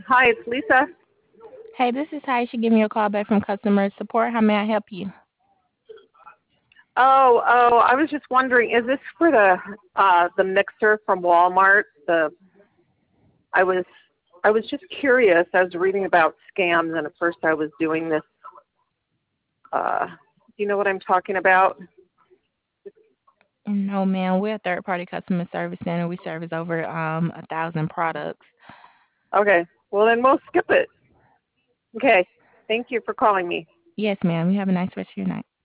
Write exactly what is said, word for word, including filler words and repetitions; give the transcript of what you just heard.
Hi, it's Lisa. Hey, this is Taisha giving you a call back from customer support. How may I help you? Oh, oh, I was just wondering, is this for the uh, the mixer from Walmart? The I was I was just curious. I was reading about scams, and at first I was doing this. Uh, do you know what I'm talking about? No, ma'am. We're a third-party customer service center. We service over um a thousand products. Okay, well then we'll skip it. Okay, thank you for calling me. Yes, ma'am. You have a nice rest of your night.